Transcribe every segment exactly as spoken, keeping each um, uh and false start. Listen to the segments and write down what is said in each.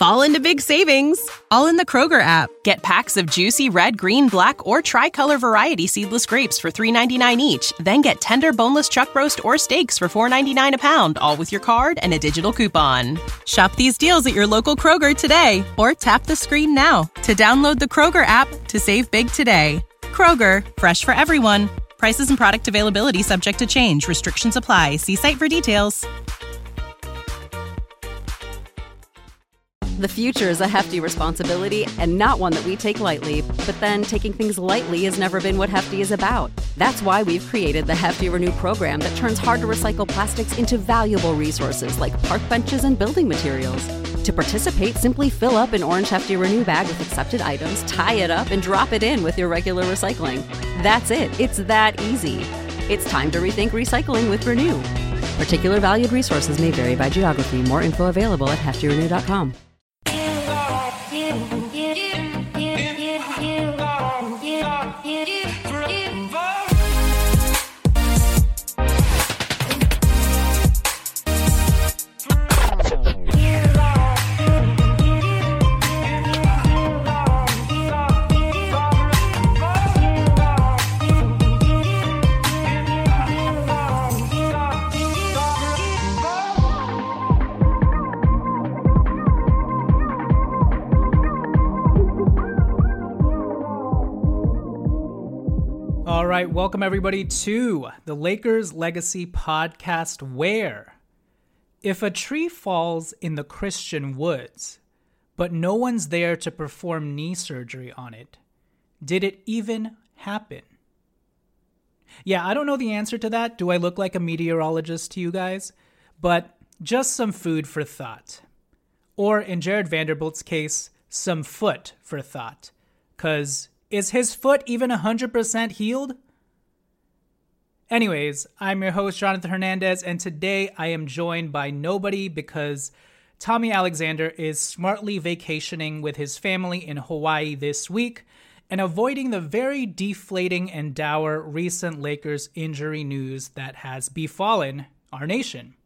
fall into big savings, all in the Kroger app. Get packs of juicy red, green, black, or tricolor variety seedless grapes for three ninety-nine each. Then get tender boneless chuck roast or steaks for four ninety-nine a pound, all with your card and a digital coupon. Shop these deals at your local Kroger today, or tap the screen now to download the Kroger app to save big today. Kroger, fresh for everyone. Prices and product availability subject to change. Restrictions apply. See site for details. The future is a hefty responsibility and not one that we take lightly. But then taking things lightly has never been what Hefty is about. That's why we've created the Hefty Renew program that turns hard-to-recycle plastics into valuable resources like park benches and building materials. To participate, simply fill up an orange Hefty Renew bag with accepted items, tie it up, and drop it in with your regular recycling. That's it. It's that easy. It's time to rethink recycling with Renew. Particular valued resources may vary by geography. More info available at hefty renew dot com. All right, welcome everybody to the Lakers Legacy Podcast, where if a tree falls in the Christian woods, but no one's there to perform knee surgery on it, did it even happen? Yeah, I don't know the answer to that. Do I look like a meteorologist to you guys? But just some food for thought. Or in Jared Vanderbilt's case, some foot for thought. Because is his foot even one hundred percent healed? Anyways, I'm your host, Jonathan Hernandez, and today I am joined by nobody because Tommy Alexander is smartly vacationing with his family in Hawaii this week and avoiding the very deflating and dour recent Lakers injury news that has befallen our nation.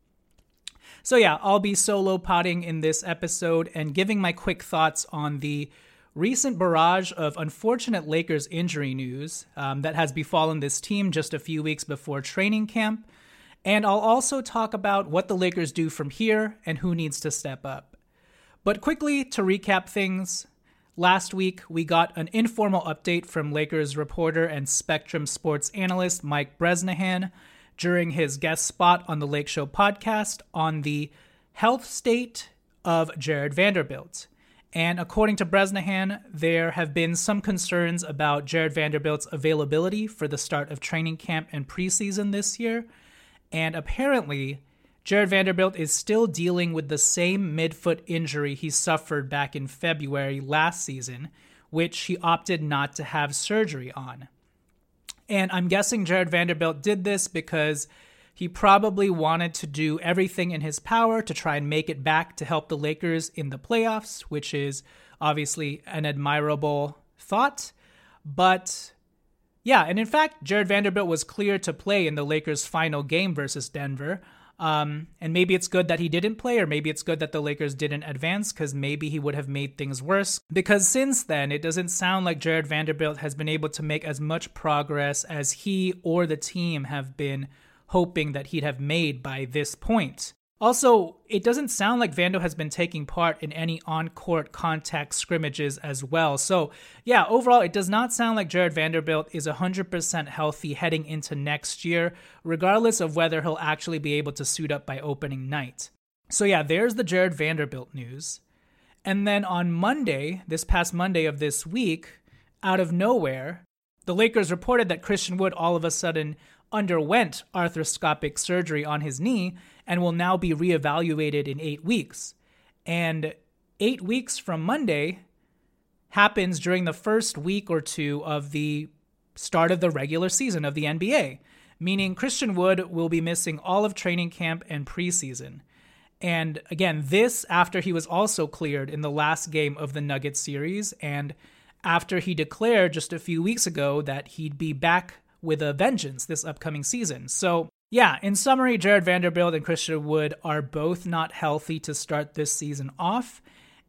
So yeah, I'll be solo potting in this episode and giving my quick thoughts on the recent barrage of unfortunate Lakers injury news um, that has befallen this team just a few weeks before training camp. And I'll also talk about what the Lakers do from here and who needs to step up. But quickly, to recap things, last week we got an informal update from Lakers reporter and Spectrum sports analyst Mike Bresnahan during his guest spot on the Lake Show podcast on the health state of Jared Vanderbilt. And according to Bresnahan, there have been some concerns about Jared Vanderbilt's availability for the start of training camp and preseason this year. And apparently, Jared Vanderbilt is still dealing with the same midfoot injury he suffered back in February last season, which he opted not to have surgery on. And I'm guessing Jared Vanderbilt did this because he probably wanted to do everything in his power to try and make it back to help the Lakers in the playoffs, which is obviously an admirable thought. But yeah, and in fact, Jared Vanderbilt was cleared to play in the Lakers' final game versus Denver. Um, and maybe it's good that he didn't play, or maybe it's good that the Lakers didn't advance, because maybe he would have made things worse. Because since then, it doesn't sound like Jared Vanderbilt has been able to make as much progress as he or the team have been hoping that he'd have made by this point. Also, it doesn't sound like Vando has been taking part in any on-court contact scrimmages as well. So, yeah, overall, it does not sound like Jared Vanderbilt is one hundred percent healthy heading into next year, regardless of whether he'll actually be able to suit up by opening night. So, yeah, there's the Jared Vanderbilt news. And then on Monday, this past Monday of this week, out of nowhere, the Lakers reported that Christian Wood all of a sudden underwent arthroscopic surgery on his knee and will now be reevaluated in eight weeks. And eight weeks from Monday happens during the first week or two of the start of the regular season of the N B A, meaning Christian Wood will be missing all of training camp and preseason. And again, this after he was also cleared in the last game of the Nuggets series, and after he declared just a few weeks ago that he'd be back with a vengeance this upcoming season. So yeah, in summary, Jared Vanderbilt and Christian Wood are both not healthy to start this season off.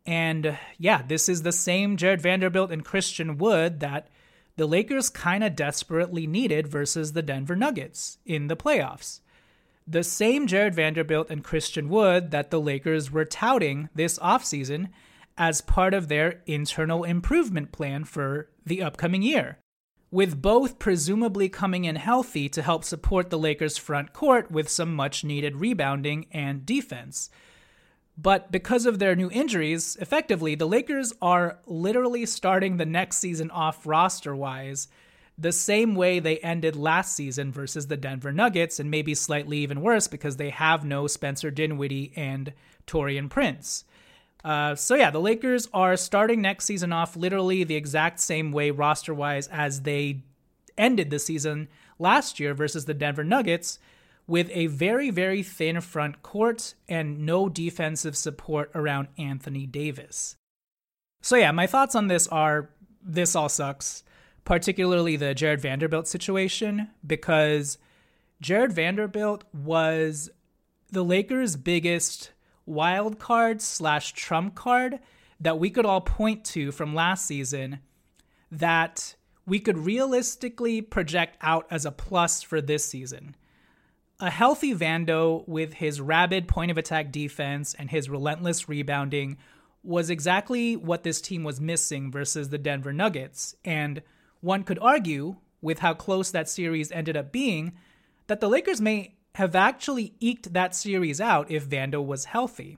And yeah, this is the same Jared Vanderbilt and Christian Wood that the Lakers kind of desperately needed versus the Denver Nuggets in the playoffs. The same Jared Vanderbilt and Christian Wood that the Lakers were touting this offseason as part of their internal improvement plan for the upcoming year, with both presumably coming in healthy to help support the Lakers' front court with some much-needed rebounding and defense. But because of their new injuries, effectively, the Lakers are literally starting the next season off roster-wise the same way they ended last season versus the Denver Nuggets, and maybe slightly even worse because they have no Spencer Dinwiddie and Taurean Prince. Uh, so yeah, the Lakers are starting next season off literally the exact same way roster-wise as they ended the season last year versus the Denver Nuggets, with a very, very thin front court and no defensive support around Anthony Davis. So yeah, my thoughts on this are this all sucks, particularly the Jared Vanderbilt situation, because Jared Vanderbilt was the Lakers' biggest wild card slash trump card that we could all point to from last season that we could realistically project out as a plus for this season. A healthy Vando with his rabid point of attack defense and his relentless rebounding was exactly what this team was missing versus the Denver Nuggets. And one could argue, with how close that series ended up being, that the Lakers may have actually eked that series out if Vando was healthy.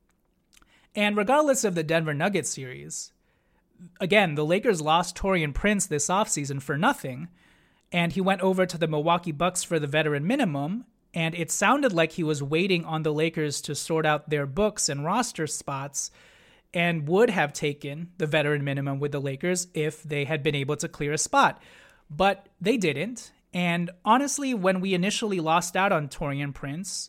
And regardless of the Denver Nuggets series, again, the Lakers lost Taurean Prince this offseason for nothing, and he went over to the Milwaukee Bucks for the veteran minimum, and it sounded like he was waiting on the Lakers to sort out their books and roster spots and would have taken the veteran minimum with the Lakers if they had been able to clear a spot. But they didn't. And honestly, when we initially lost out on Taurean Prince,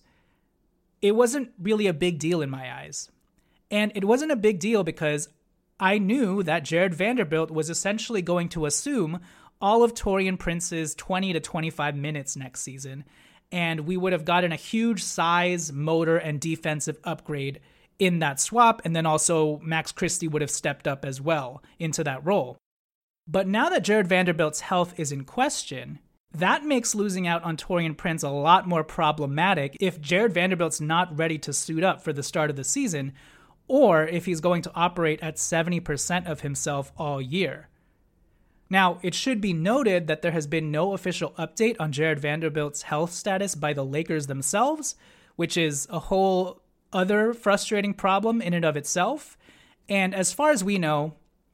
it wasn't really a big deal in my eyes. And it wasn't a big deal because I knew that Jared Vanderbilt was essentially going to assume all of Taurean Prince's twenty to twenty-five minutes next season, and we would have gotten a huge size, motor, and defensive upgrade in that swap, and then also Max Christie would have stepped up as well into that role. But now that Jared Vanderbilt's health is in question, that makes losing out on Taurean Prince a lot more problematic if Jared Vanderbilt's not ready to suit up for the start of the season, or if he's going to operate at seventy percent of himself all year. Now, it should be noted that there has been no official update on Jared Vanderbilt's health status by the Lakers themselves, which is a whole other frustrating problem in and of itself. And as far as we know,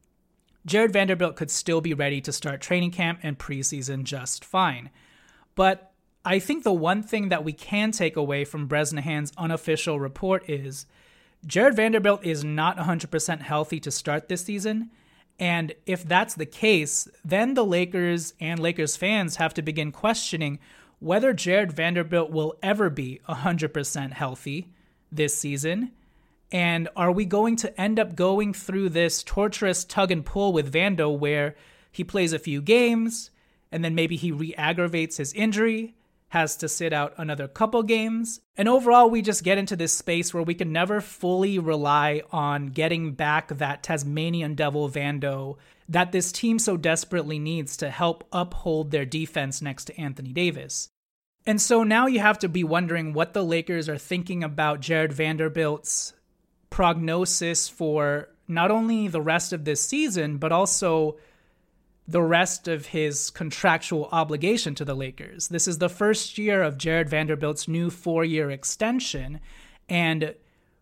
Jared Vanderbilt could still be ready to start training camp and preseason just fine. But I think the one thing that we can take away from Bresnahan's unofficial report is Jared Vanderbilt is not one hundred percent healthy to start this season. And if that's the case, then the Lakers and Lakers fans have to begin questioning whether Jared Vanderbilt will ever be one hundred percent healthy this season. And are we going to end up going through this torturous tug and pull with Vando where he plays a few games and then maybe he re-aggravates his injury, has to sit out another couple games, and overall we just get into this space where we can never fully rely on getting back that Tasmanian Devil Vando that this team so desperately needs to help uphold their defense next to Anthony Davis. And so now you have to be wondering what the Lakers are thinking about Jared Vanderbilt's prognosis for not only the rest of this season, but also the rest of his contractual obligation to the Lakers. This is the first year of Jared Vanderbilt's new four-year extension, and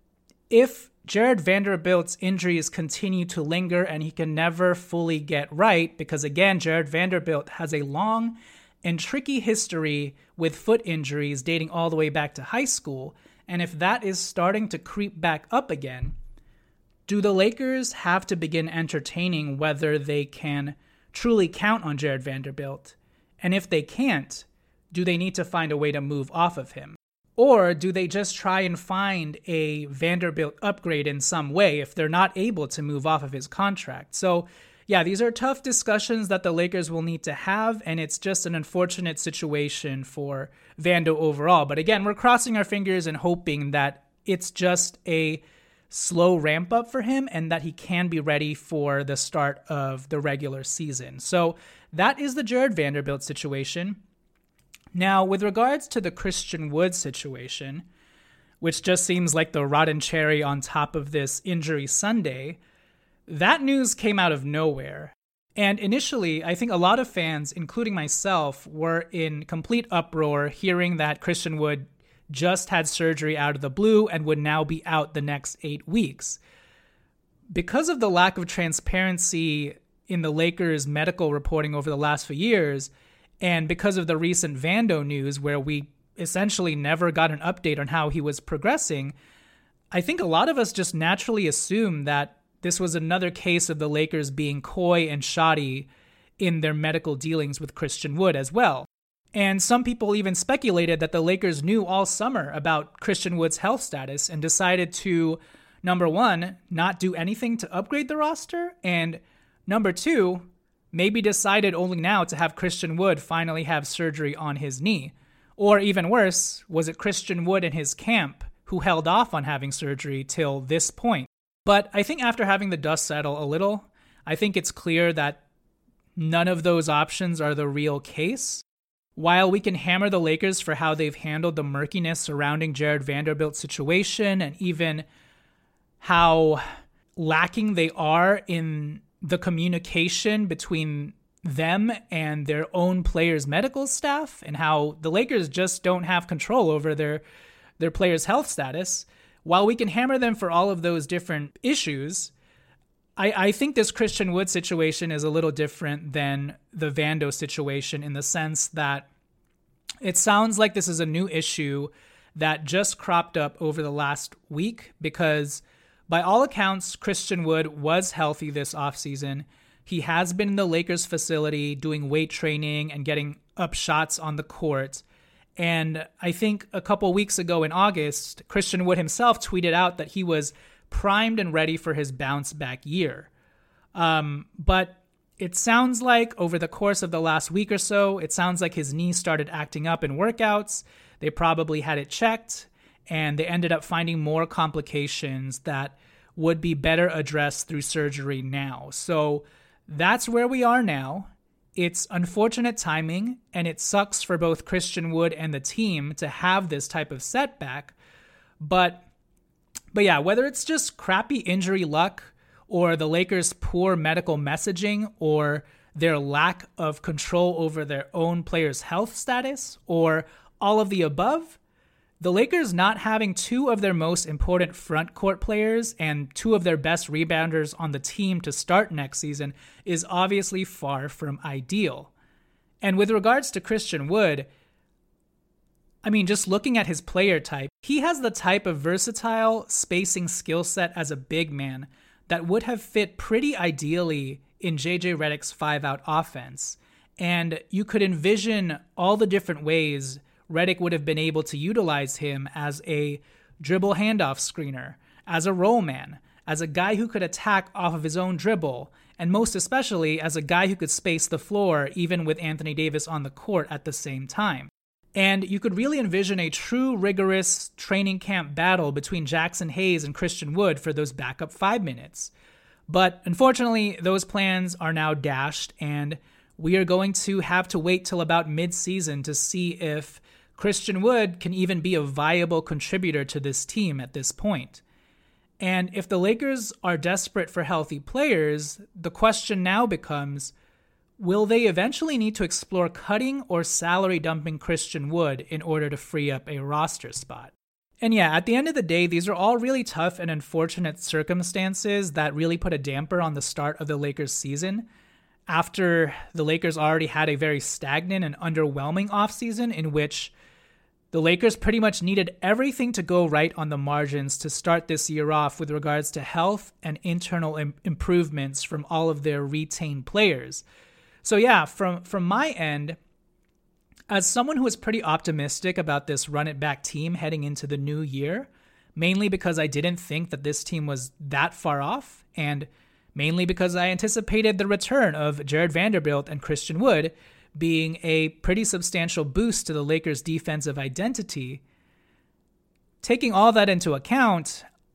if Jared Vanderbilt's injuries continue to linger and he can never fully get right, because again, Jared Vanderbilt has a long and tricky history with foot injuries dating all the way back to high school, and if that is starting to creep back up again, do the Lakers have to begin entertaining whether they can truly count on Jared Vanderbilt? And if they can't, do they need to find a way to move off of him? Or do they just try and find a Vanderbilt upgrade in some way if they're not able to move off of his contract? So yeah, these are tough discussions that the Lakers will need to have, and it's just an unfortunate situation for Vando overall. But again, we're crossing our fingers and hoping that it's just a slow ramp up for him and that he can be ready for the start of the regular season. So that is the Jared Vanderbilt situation. Now, with regards to the Christian Wood situation, which just seems like the rotten cherry on top of this injury Sunday, that news came out of nowhere. And initially, I think a lot of fans, including myself, were in complete uproar hearing that Christian Wood just had surgery out of the blue and would now be out the next eight weeks. Because of the lack of transparency in the Lakers' medical reporting over the last few years, and because of the recent Vando news where we essentially never got an update on how he was progressing, I think a lot of us just naturally assumed that this was another case of the Lakers being coy and shoddy in their medical dealings with Christian Wood as well. And some people even speculated that the Lakers knew all summer about Christian Wood's health status and decided to, number one, not do anything to upgrade the roster, and number two, maybe decided only now to have Christian Wood finally have surgery on his knee. Or even worse, was it Christian Wood and his camp who held off on having surgery till this point? But I think after having the dust settle a little, I think it's clear that none of those options are the real case. While we can hammer the Lakers for how they've handled the murkiness surrounding Jared Vanderbilt's situation and even how lacking they are in the communication between them and their own players' medical staff, and how the Lakers just don't have control over their their players' health status, while we can hammer them for all of those different issues, I, I think this Christian Wood situation is a little different than the Vando situation in the sense that it sounds like this is a new issue that just cropped up over the last week because by all accounts, Christian Wood was healthy this offseason. He has been in the Lakers facility doing weight training and getting up shots on the court. And I think a couple weeks ago in August, Christian Wood himself tweeted out that he was primed and ready for his bounce back year. Um, but it sounds like over the course of the last week or so, it sounds like his knee started acting up in workouts. They probably had it checked, and they ended up finding more complications that would be better addressed through surgery now. So that's where we are now. It's unfortunate timing, and it sucks for both Christian Wood and the team to have this type of setback. But, but yeah, whether it's just crappy injury luck or the Lakers' poor medical messaging or their lack of control over their own players' health status or all of the above, the Lakers not having two of their most important front court players and two of their best rebounders on the team to start next season is obviously far from ideal. And with regards to Christian Wood, I mean, just looking at his player type, he has the type of versatile spacing skill set as a big man that would have fit pretty ideally in J J Redick's five-out offense. And you could envision all the different ways Redick would have been able to utilize him as a dribble handoff screener, as a roll man, as a guy who could attack off of his own dribble, and most especially as a guy who could space the floor even with Anthony Davis on the court at the same time. And you could really envision a true rigorous training camp battle between Jackson Hayes and Christian Wood for those backup five minutes. But unfortunately, those plans are now dashed, and we are going to have to wait till about mid-season to see if Christian Wood can even be a viable contributor to this team at this point. And if the Lakers are desperate for healthy players, the question now becomes, will they eventually need to explore cutting or salary dumping Christian Wood in order to free up a roster spot? And yeah, at the end of the day, these are all really tough and unfortunate circumstances that really put a damper on the start of the Lakers season. After the Lakers already had a very stagnant and underwhelming offseason in which the Lakers pretty much needed everything to go right on the margins to start this year off with regards to health and internal im- improvements from all of their retained players. So yeah, from, from my end, as someone who is pretty optimistic about this run-it-back team heading into the new year, mainly because I didn't think that this team was that far off, and mainly because I anticipated the return of Jared Vanderbilt and Christian Wood being a pretty substantial boost to the Lakers' defensive identity. Taking all that into account,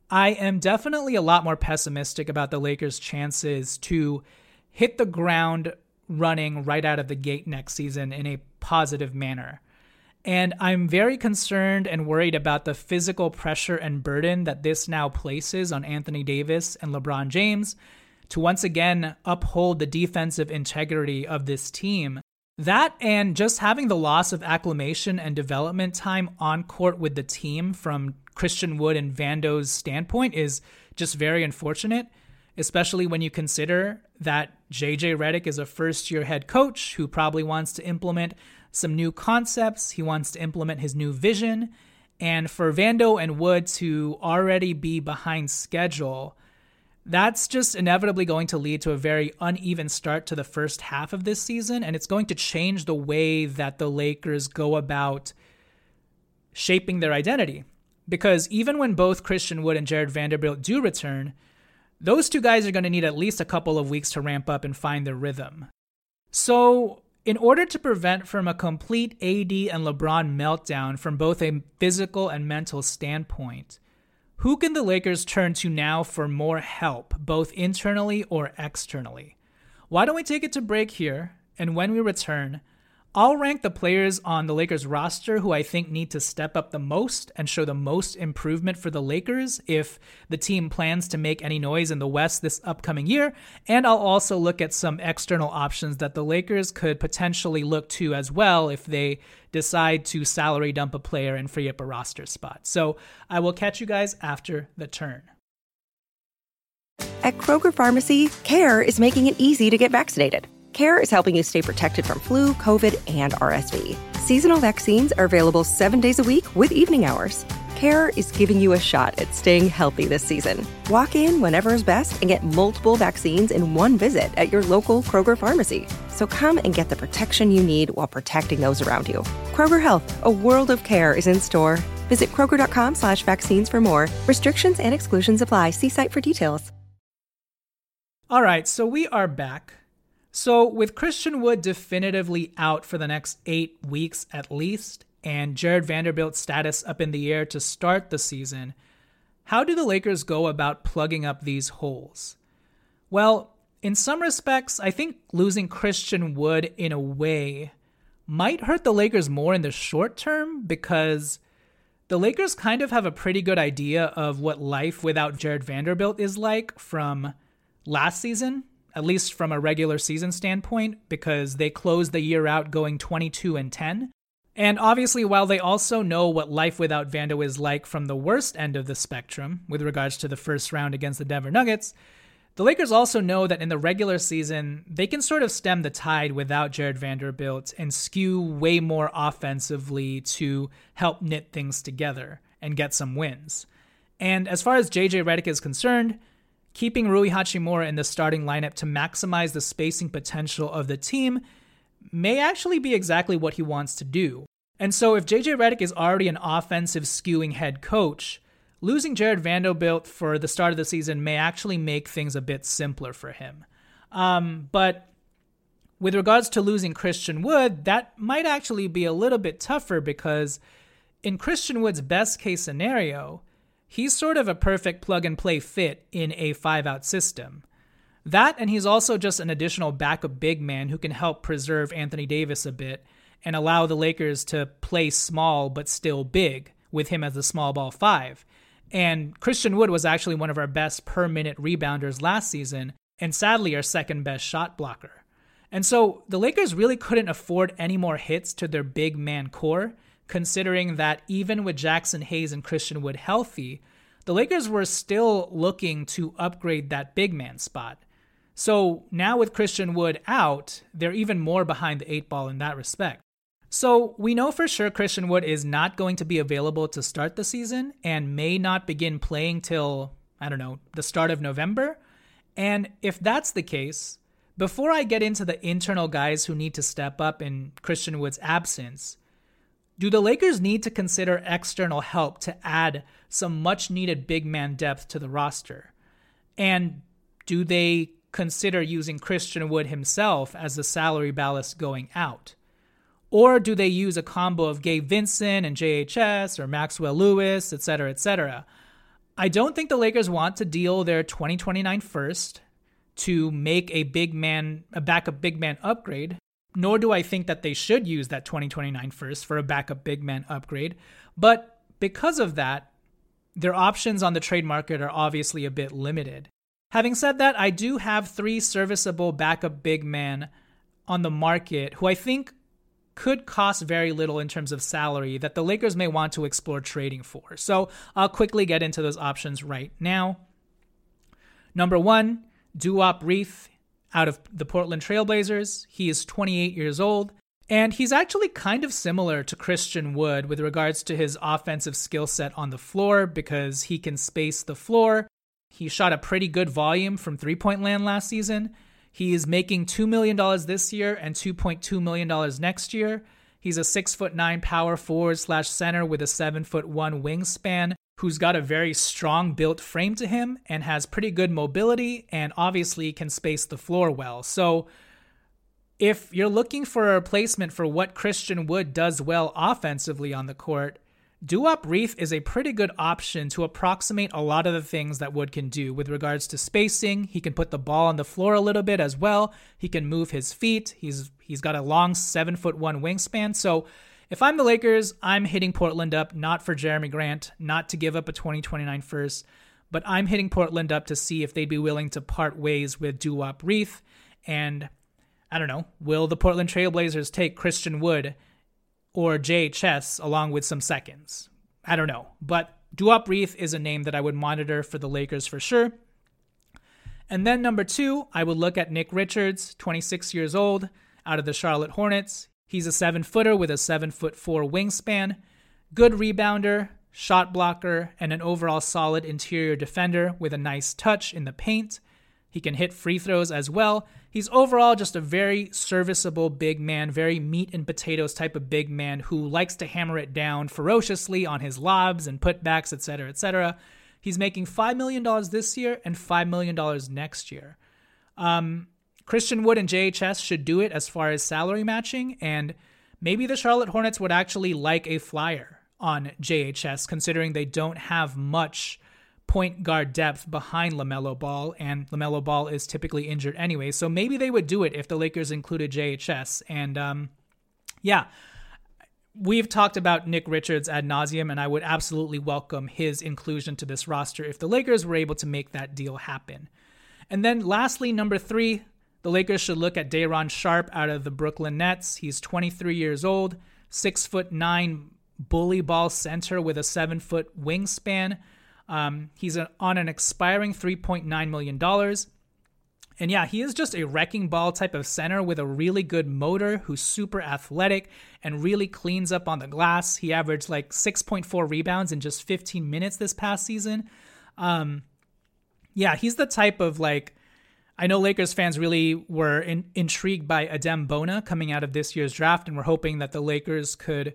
I am definitely a lot more pessimistic about the Lakers' chances to hit the ground running right out of the gate next season in a positive manner. And I'm very concerned and worried about the physical pressure and burden that this now places on Anthony Davis and LeBron James to once again uphold the defensive integrity of this team. That and just having the loss of acclimation and development time on court with the team from Christian Wood and Vando's standpoint is just very unfortunate, especially when you consider that J J Redick is a first-year head coach who probably wants to implement some new concepts. He wants to implement his new vision. And for Vando and Wood to already be behind schedule, that's just inevitably going to lead to a very uneven start to the first half of this season. And it's going to change the way that the Lakers go about shaping their identity. Because even when both Christian Wood and Jared Vanderbilt do return, those two guys are going to need at least a couple of weeks to ramp up and find their rhythm. So in order to prevent from a complete A D and LeBron meltdown from both a physical and mental standpoint, who can the Lakers turn to now for more help, both internally or externally? Why don't we take it to break here, and when we return, I'll rank the players on the Lakers roster who I think need to step up the most and show the most improvement for the Lakers if the team plans to make any noise in the West this upcoming year. And I'll also look at some external options that the Lakers could potentially look to as well if they decide to salary dump a player and free up a roster spot. So I will catch you guys after the turn. At Kroger Pharmacy, CARE is making it easy to get vaccinated. CARE is helping you stay protected from flu, COVID, and R S V. Seasonal vaccines are available seven days a week with evening hours. CARE is giving you a shot at staying healthy this season. Walk in whenever is best and get multiple vaccines in one visit at your local Kroger Pharmacy. So come and get the protection you need while protecting those around you. Kroger Health, a world of care, is in store. Visit Kroger.com slash vaccines for more. Restrictions and exclusions apply. See site for details. All right, so we are back. So with Christian Wood definitively out for the next eight weeks at least, and Jared Vanderbilt's status up in the air to start the season, how do the Lakers go about plugging up these holes? Well, in some respects, I think losing Christian Wood in a way might hurt the Lakers more in the short term because the Lakers kind of have a pretty good idea of what life without Jared Vanderbilt is like from last season, at least from a regular season standpoint, because they closed the year out going twenty-two and ten. And obviously, while they also know what life without Vando is like from the worst end of the spectrum with regards to the first round against the Denver Nuggets, the Lakers also know that in the regular season, they can sort of stem the tide without Jared Vanderbilt and skew way more offensively to help knit things together and get some wins. And as far as J J Redick is concerned, keeping Rui Hachimura in the starting lineup to maximize the spacing potential of the team may actually be exactly what he wants to do. And so if J J Redick is already an offensive skewing head coach, losing Jared Vanderbilt for the start of the season may actually make things a bit simpler for him. Um, but with regards to losing Christian Wood, that might actually be a little bit tougher because in Christian Wood's best case scenario, he's sort of a perfect plug-and-play fit in a five-out system. That, and he's also just an additional backup big man who can help preserve Anthony Davis a bit and allow the Lakers to play small but still big with him as the small ball five. And Christian Wood was actually one of our best per-minute rebounders last season, and sadly our second-best shot blocker. And so the Lakers really couldn't afford any more hits to their big man core, considering that even with Jackson Hayes and Christian Wood healthy, the Lakers were still looking to upgrade that big man spot. So now with Christian Wood out, they're even more behind the eight ball in that respect. So we know for sure Christian Wood is not going to be available to start the season and may not begin playing till, I don't know, the start of November. And if that's the case, before I get into the internal guys who need to step up in Christian Wood's absence, do the Lakers need to consider external help to add some much-needed big man depth to the roster? And do they consider using Christian Wood himself as the salary ballast going out? Or do they use a combo of Gabe Vincent and J H S or Maxwell Lewis, et cetera, et cetera? I don't think the Lakers want to deal their twenty twenty-nine first to make a big man, a backup big man upgrade, nor do I think that they should use that twenty twenty-nine first for a backup big man upgrade. But because of that, their options on the trade market are obviously a bit limited. Having said that, I do have three serviceable backup big men on the market who I think could cost very little in terms of salary that the Lakers may want to explore trading for. So I'll quickly get into those options right now. Number one, Duop Reath out of the Portland Trailblazers. He is twenty-eight years old, and he's actually kind of similar to Christian Wood with regards to his offensive skill set on the floor because he can space the floor. He shot a pretty good volume from three-point land last season. He is making two million dollars this year and two point two million dollars next year. He's a six foot nine power forward slash center with a seven foot one wingspan who's got a very strong built frame to him and has pretty good mobility and obviously can space the floor well. So if you're looking for a replacement for what Christian Wood does well offensively on the court, Duop Reath is a pretty good option to approximate a lot of the things that Wood can do with regards to spacing. He can put the ball on the floor a little bit as well. He can move his feet. He's he's got a long seven foot one wingspan. So if I'm the Lakers, I'm hitting Portland up, not for Jeremy Grant, not to give up a twenty twenty-nine first, but I'm hitting Portland up to see if they'd be willing to part ways with Duop Reath. And I don't know, will the Portland Trailblazers take Christian Wood or J H S along with some seconds? I don't know. But Duop Reath is a name that I would monitor for the Lakers for sure. And then number two, I would look at Nick Richards, twenty-six years old, out of the Charlotte Hornets. He's a seven-footer with a seven foot four wingspan, good rebounder, shot blocker, and an overall solid interior defender with a nice touch in the paint. He can hit free throws as well. He's overall just a very serviceable big man, very meat and potatoes type of big man who likes to hammer it down ferociously on his lobs and putbacks, et cetera, et cetera. He's making five million dollars this year and five million dollars next year. Um, Christian Wood and J H S should do it as far as salary matching, and maybe the Charlotte Hornets would actually like a flyer on J H S, considering they don't have much point guard depth behind LaMelo Ball, and LaMelo Ball is typically injured anyway. So maybe they would do it if the Lakers included J H S. And um, yeah, we've talked about Nick Richards ad nauseum, and I would absolutely welcome his inclusion to this roster if the Lakers were able to make that deal happen. And then lastly, number three, the Lakers should look at Day'Ron Sharpe out of the Brooklyn Nets. He's twenty-three years old, six foot nine bully ball center with a seven foot wingspan. Um, he's a, on an expiring three point nine million dollars. And yeah, he is just a wrecking ball type of center with a really good motor who's super athletic and really cleans up on the glass. He averaged like six point four rebounds in just fifteen minutes this past season. Um, yeah, he's the type of like, I know Lakers fans really were in, intrigued by Adem Bona coming out of this year's draft, and we're hoping that the Lakers could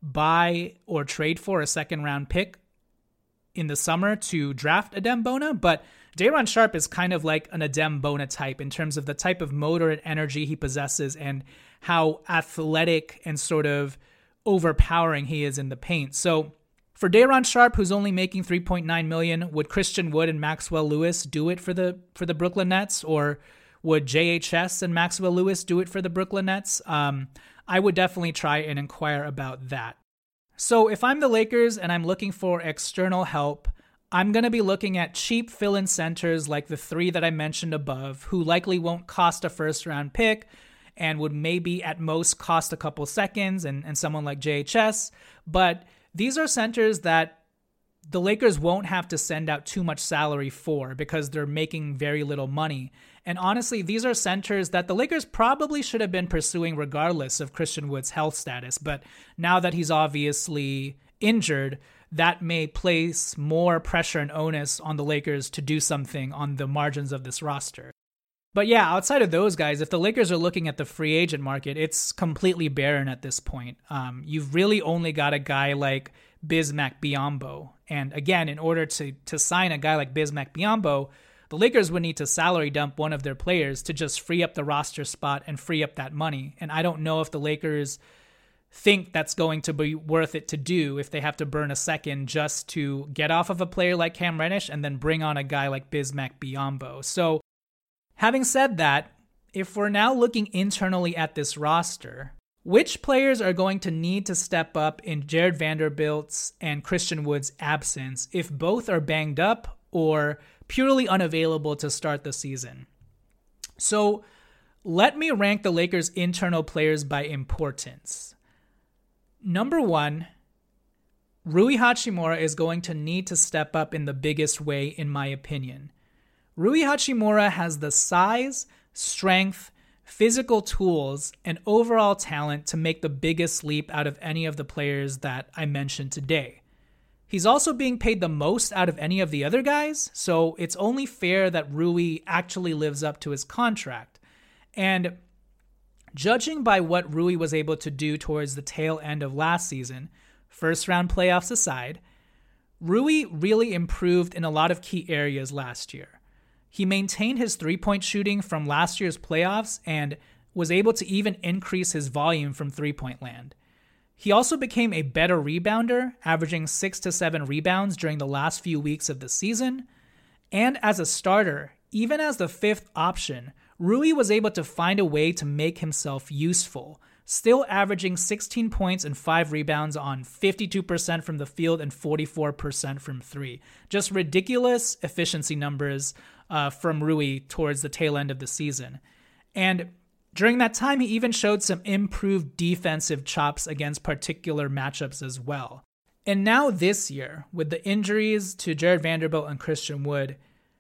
buy or trade for a second round pick in the summer to draft Adem Bona, but Day'Ron Sharpe is kind of like an Adem Bona type in terms of the type of motor and energy he possesses and how athletic and sort of overpowering he is in the paint. So for Day'Ron Sharpe, who's only making three point nine million dollars, would Christian Wood and Maxwell Lewis do it for the for the Brooklyn Nets, or would J H S and Maxwell Lewis do it for the Brooklyn Nets? Um, I would definitely try and inquire about that. So if I'm the Lakers and I'm looking for external help, I'm going to be looking at cheap fill-in centers like the three that I mentioned above, who likely won't cost a first-round pick and would maybe at most cost a couple seconds, and, and someone like J H S. But these are centers that the Lakers won't have to send out too much salary for because they're making very little money. And honestly, these are centers that the Lakers probably should have been pursuing regardless of Christian Wood's health status. But now that he's obviously injured, that may place more pressure and onus on the Lakers to do something on the margins of this roster. But yeah, outside of those guys, if the Lakers are looking at the free agent market, it's completely barren at this point. Um, you've really only got a guy like Bismack Biyombo. And again, in order to to sign a guy like Bismack Biyombo, the Lakers would need to salary dump one of their players to just free up the roster spot and free up that money. And I don't know if the Lakers think that's going to be worth it to do if they have to burn a second just to get off of a player like Cam Reddish and then bring on a guy like Bismack Biyombo. So having said that, if we're now looking internally at this roster, which players are going to need to step up in Jared Vanderbilt's and Christian Wood's absence if both are banged up or purely unavailable to start the season? So let me rank the Lakers' internal players by importance. Number one, Rui Hachimura is going to need to step up in the biggest way, in my opinion. Rui Hachimura has the size, strength, physical tools, and overall talent to make the biggest leap out of any of the players that I mentioned today. He's also being paid the most out of any of the other guys, so it's only fair that Rui actually lives up to his contract. And judging by what Rui was able to do towards the tail end of last season, first round playoffs aside, Rui really improved in a lot of key areas last year. He maintained his three-point shooting from last year's playoffs and was able to even increase his volume from three-point land. He also became a better rebounder, averaging six to seven rebounds during the last few weeks of the season. And as a starter, even as the fifth option, Rui was able to find a way to make himself useful, still averaging sixteen points and five rebounds on fifty-two percent from the field and forty-four percent from three. Just ridiculous efficiency numbers uh, from Rui towards the tail end of the season. And during that time, he even showed some improved defensive chops against particular matchups as well. And now this year, with the injuries to Jared Vanderbilt and Christian Wood,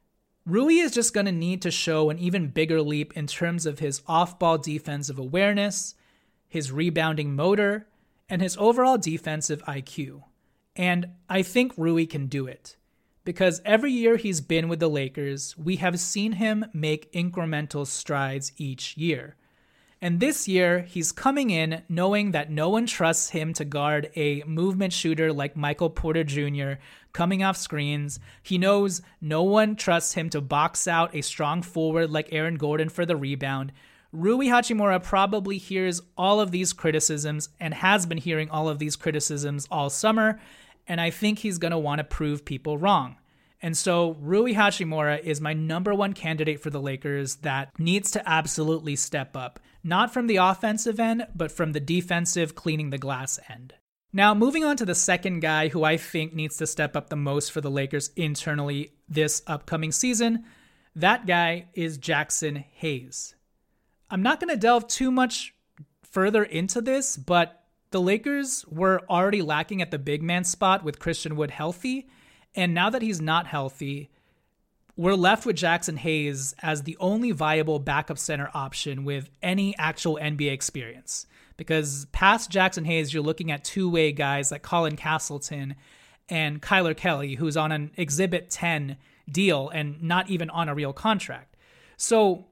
Rui is just going to need to show an even bigger leap in terms of his off-ball defensive awareness, his rebounding motor, and his overall defensive I Q. And I think Rui can do it, because every year he's been with the Lakers, we have seen him make incremental strides each year. And this year, he's coming in knowing that no one trusts him to guard a movement shooter like Michael Porter Junior coming off screens. He knows no one trusts him to box out a strong forward like Aaron Gordon for the rebound. Rui Hachimura probably hears all of these criticisms and has been hearing all of these criticisms all summer, and I think he's going to want to prove people wrong. And so Rui Hachimura is my number one candidate for the Lakers that needs to absolutely step up, not from the offensive end, but from the defensive cleaning the glass end. Now, moving on to the second guy who I think needs to step up the most for the Lakers internally this upcoming season, that guy is Jackson Hayes. I'm not going to delve too much further into this, but the Lakers were already lacking at the big man spot with Christian Wood healthy. And now that he's not healthy, we're left with Jackson Hayes as the only viable backup center option with any actual N B A experience. Because past Jackson Hayes, you're looking at two-way guys like Colin Castleton and Kyler Kelly, who's on an Exhibit ten deal and not even on a real contract. So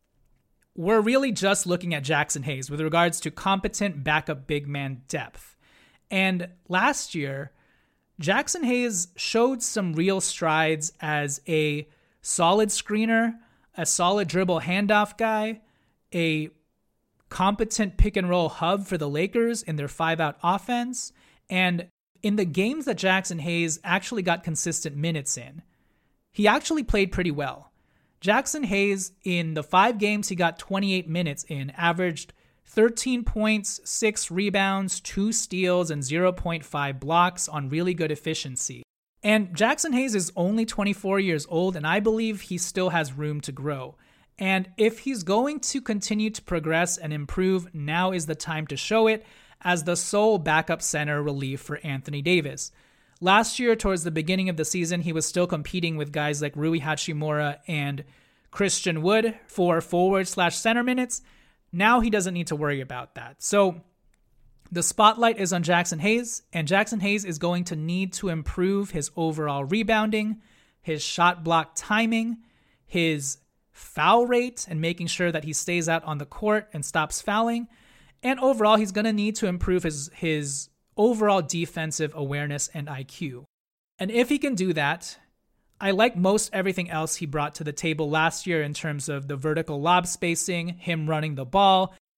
we're really just looking at Jackson Hayes with regards to competent backup big man depth. And last year, Jackson Hayes showed some real strides as a solid screener, a solid dribble handoff guy, a competent pick and roll hub for the Lakers in their five-out offense. And in the games that Jackson Hayes actually got consistent minutes in, he actually played pretty well. Jackson Hayes, in the five games he got twenty-eight minutes in, averaged thirteen points, six rebounds, two steals, and zero point five blocks on really good efficiency. And Jackson Hayes is only twenty-four years old, and I believe he still has room to grow. And if he's going to continue to progress and improve, now is the time to show it as the sole backup center relief for Anthony Davis. Last year, towards the beginning of the season, he was still competing with guys like Rui Hachimura and Christian Wood for forward slash center minutes. Now he doesn't need to worry about that. So the spotlight is on Jackson Hayes, and Jackson Hayes is going to need to improve his overall rebounding, his shot block timing, his foul rate, and making sure that he stays out on the court and stops fouling. And overall, he's going to need to improve his, his overall defensive awareness and I Q. And if he can do that, I like most everything else he brought to the table last year in terms of the vertical lob spacing, him running the ball,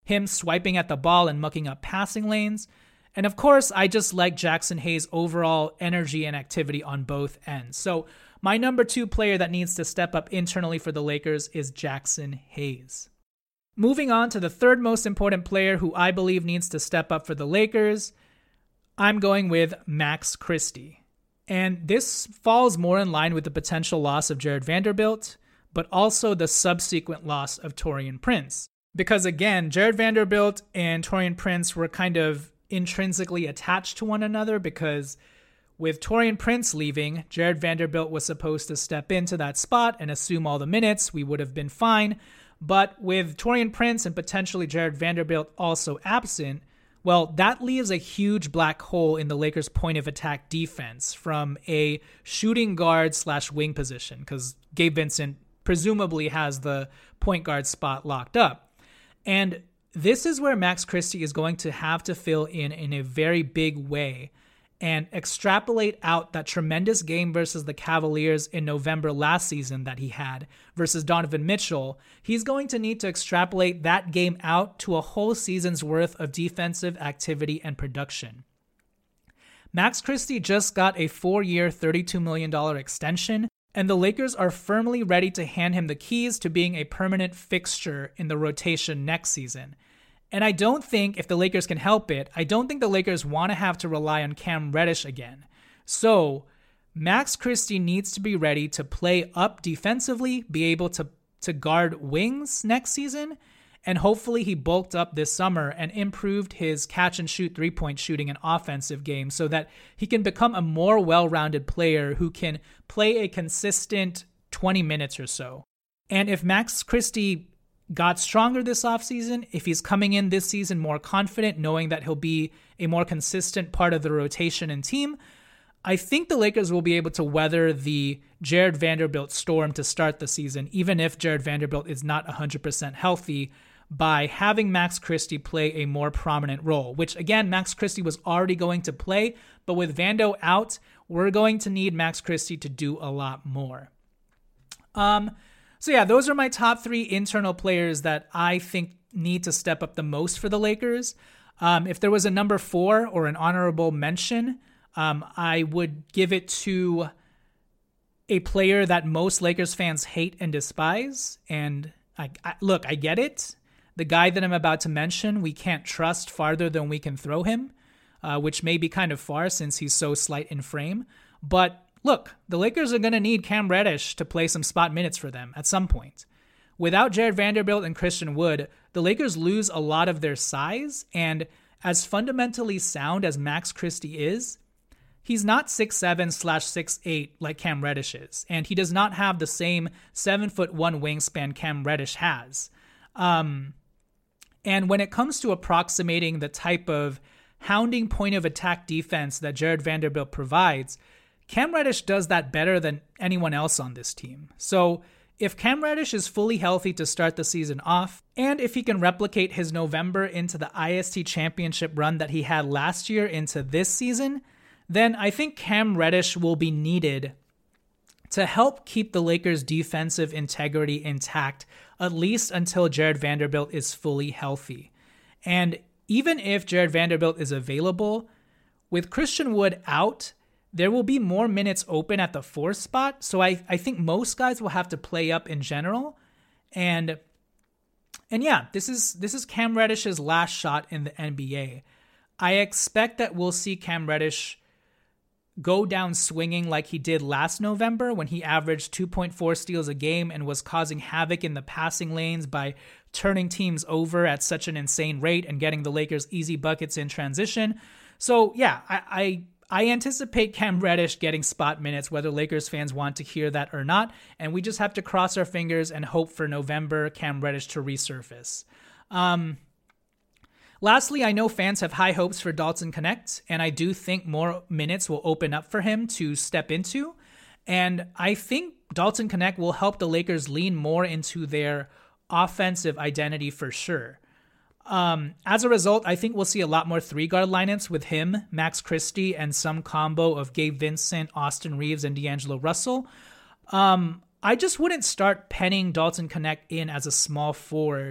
him swiping at the ball and mucking up passing lanes. And of course, I just like Jackson Hayes' overall energy and activity on both ends. So my number two player that needs to step up internally for the Lakers is Jackson Hayes. Moving on to the third most important player who I believe needs to step up for the Lakers, I'm going with Max Christie. And this falls more in line with the potential loss of Jared Vanderbilt, but also the subsequent loss of Taurean Prince. Because again, Jared Vanderbilt and Taurean Prince were kind of intrinsically attached to one another, because with Taurean Prince leaving, Jared Vanderbilt was supposed to step into that spot and assume all the minutes. We would have been fine. But with Taurean Prince and potentially Jared Vanderbilt also absent, well, that leaves a huge black hole in the Lakers' point of attack defense from a shooting guard slash wing position, because Gabe Vincent presumably has the point guard spot locked up. And this is where Max Christie is going to have to fill in in a very big way and extrapolate out that tremendous game versus the Cavaliers in November last season that he had versus Donovan Mitchell. He's going to need to extrapolate that game out to a whole season's worth of defensive activity and production. Max Christie just got a four-year, thirty-two million dollars extension, and the Lakers are firmly ready to hand him the keys to being a permanent fixture in the rotation next season. And I don't think, if the Lakers can help it, I don't think the Lakers want to have to rely on Cam Reddish again. So Max Christie needs to be ready to play up defensively, be able to, to guard wings next season, and hopefully he bulked up this summer and improved his catch-and-shoot three-point shooting and offensive game so that he can become a more well-rounded player who can play a consistent twenty minutes or so. And if Max Christie got stronger this offseason, if he's coming in this season more confident, knowing that he'll be a more consistent part of the rotation and team, I think the Lakers will be able to weather the Jared Vanderbilt storm to start the season, even if Jared Vanderbilt is not one hundred percent healthy, by having Max Christie play a more prominent role, which again, Max Christie was already going to play, but with Vando out, we're going to need Max Christie to do a lot more. Um, So yeah, those are my top three internal players that I think need to step up the most for the Lakers. Um, if there was a number four or an honorable mention, um, I would give it to a player that most Lakers fans hate and despise. And I, I, look, I get it. The guy that I'm about to mention, we can't trust farther than we can throw him, uh, which may be kind of far since he's so slight in frame. But look, the Lakers are going to need Cam Reddish to play some spot minutes for them at some point. Without Jared Vanderbilt and Christian Wood, the Lakers lose a lot of their size, and as fundamentally sound as Max Christie is, he's not six seven slash six eight like Cam Reddish is, and he does not have the same seven foot one wingspan Cam Reddish has. Um, and when it comes to approximating the type of hounding point of attack defense that Jared Vanderbilt provides, Cam Reddish does that better than anyone else on this team. So if Cam Reddish is fully healthy to start the season off, and if he can replicate his November into the I S T championship run that he had last year into this season, then I think Cam Reddish will be needed to help keep the Lakers' defensive integrity intact, at least until Jared Vanderbilt is fully healthy. And even if Jared Vanderbilt is available, with Christian Wood out, there will be more minutes open at the fourth spot, so I, I think most guys will have to play up in general. And and yeah, this is this is Cam Reddish's last shot in the N B A. I expect that we'll see Cam Reddish go down swinging like he did last November when he averaged two point four steals a game and was causing havoc in the passing lanes by turning teams over at such an insane rate and getting the Lakers easy buckets in transition. So yeah, I... I I anticipate Cam Reddish getting spot minutes, whether Lakers fans want to hear that or not, and we just have to cross our fingers and hope for November Cam Reddish to resurface. Um, lastly, I know fans have high hopes for Dalton Knecht, and I do think more minutes will open up for him to step into, and I think Dalton Knecht will help the Lakers lean more into their offensive identity for sure. Um, as a result, I think we'll see a lot more three-guard lineups with him, Max Christie, and some combo of Gabe Vincent, Austin Reeves, and D'Angelo Russell. Um, I just wouldn't start penning Dalton Knecht in as a small forward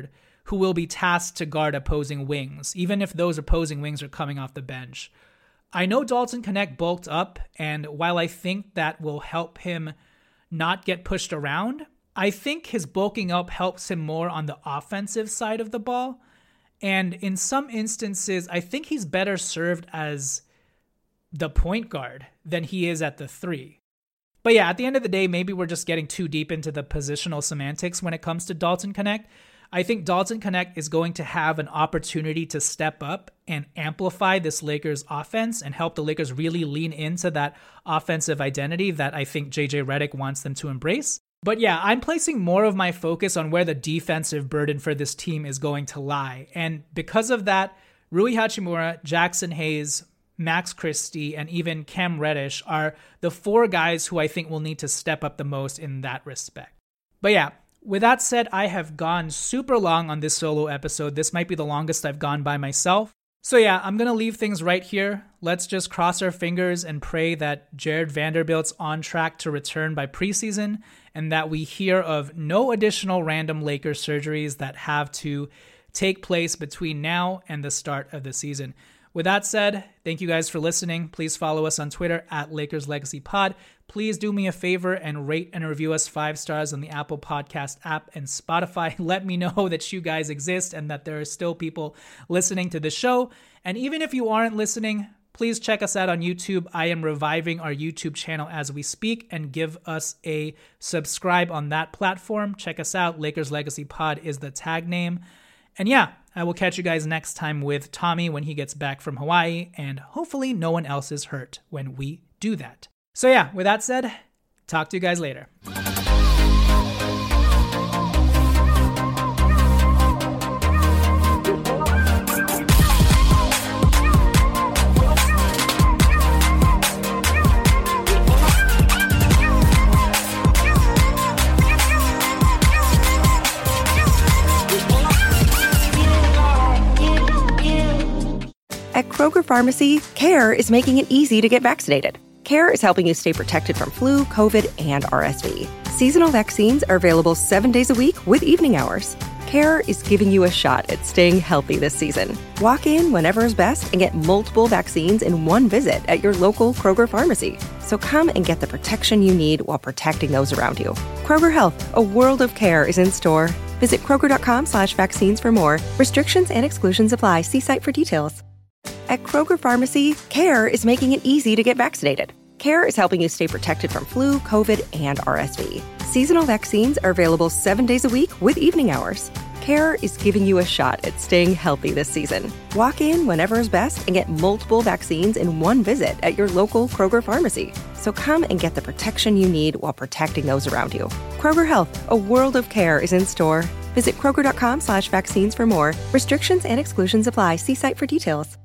who will be tasked to guard opposing wings, even if those opposing wings are coming off the bench. I know Dalton Knecht bulked up, and while I think that will help him not get pushed around, I think his bulking up helps him more on the offensive side of the ball. And in some instances, I think he's better served as the point guard than he is at the three. But yeah, at the end of the day, maybe we're just getting too deep into the positional semantics when it comes to Dalton Knecht. I think Dalton Knecht is going to have an opportunity to step up and amplify this Lakers offense and help the Lakers really lean into that offensive identity that I think J J Redick wants them to embrace. But yeah, I'm placing more of my focus on where the defensive burden for this team is going to lie. And because of that, Rui Hachimura, Jackson Hayes, Max Christie, and even Cam Reddish are the four guys who I think will need to step up the most in that respect. But yeah, with that said, I have gone super long on this solo episode. This might be the longest I've gone by myself. So yeah, I'm going to leave things right here. Let's just cross our fingers and pray that Jared Vanderbilt's on track to return by preseason and that we hear of no additional random Lakers surgeries that have to take place between now and the start of the season. With that said, thank you guys for listening. Please follow us on Twitter at Lakers Legacy Pod. Please do me a favor and rate and review us five stars on the Apple Podcast app and Spotify. Let me know that you guys exist and that there are still people listening to the show. And even if you aren't listening, please check us out on YouTube. I am reviving our YouTube channel as we speak, and give us a subscribe on that platform. Check us out. Lakers Legacy Pod is the tag name. And yeah, I will catch you guys next time with Tommy when he gets back from Hawaii, and hopefully no one else is hurt when we do that. So yeah, with that said, talk to you guys later. At Kroger Pharmacy, CARE is making it easy to get vaccinated. CARE is helping you stay protected from flu, COVID, and R S V. Seasonal vaccines are available seven days a week with evening hours. CARE is giving you a shot at staying healthy this season. Walk in whenever is best and get multiple vaccines in one visit at your local Kroger Pharmacy. So come and get the protection you need while protecting those around you. Kroger Health, a world of care is in store. Visit Kroger.com slash vaccines for more. Restrictions and exclusions apply. See site for details. At Kroger Pharmacy, CARE is making it easy to get vaccinated. CARE is helping you stay protected from flu, COVID, and R S V. Seasonal vaccines are available seven days a week with evening hours. CARE is giving you a shot at staying healthy this season. Walk in whenever is best and get multiple vaccines in one visit at your local Kroger Pharmacy. So come and get the protection you need while protecting those around you. Kroger Health, a world of care is in store. Visit Kroger.com slash vaccines for more. Restrictions and exclusions apply. See site for details.